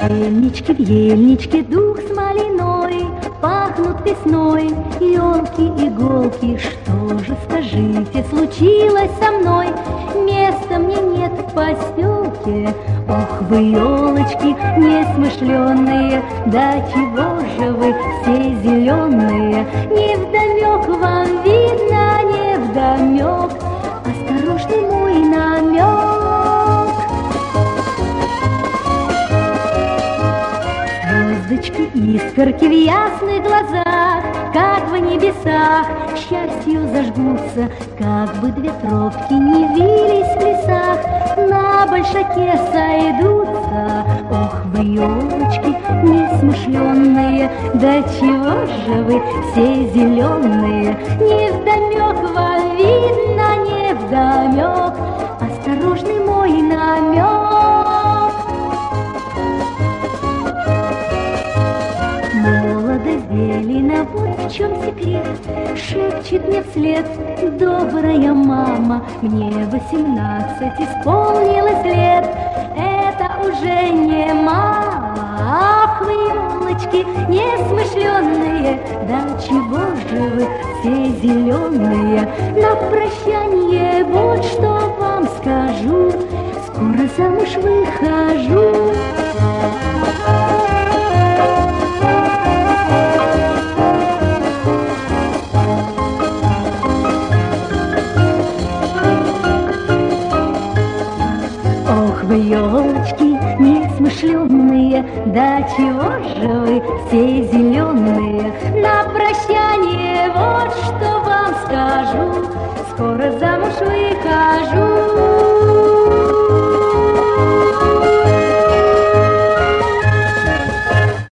Ельнички в ельничке дух смоляной, пахнут весной елки, иголки. Что же, скажите, случилось со мной? Места мне нет в поселке. Ох, вы, елочки несмышленные, да чего же вы все зеленые? Невдомек вам видно, невдомек, осторожный мой намек. Звездочки, искорки в ясных глазах, как в небесах, к счастью зажгутся, как бы две тропки не вились в лесах, на большаке сойдутся. Ох, вы, елочки несмышленные, да чего же вы все зеленые? Невдомек вам видно, невдомек, осторожный мой намек. Молодо зелено, вот в чем секрет, шепчет мне вслед добрая мама. Мне 18 исполнилось лет, это уже не мало. Ах, вы, елочки несмышленные, да чего же вы все зеленые? На прощанье вот что вам скажу, скоро замуж выхожу. Вы, елочки несмышленные, да чего же вы все зеленые? На прощание вот что вам скажу, скоро замуж выхожу.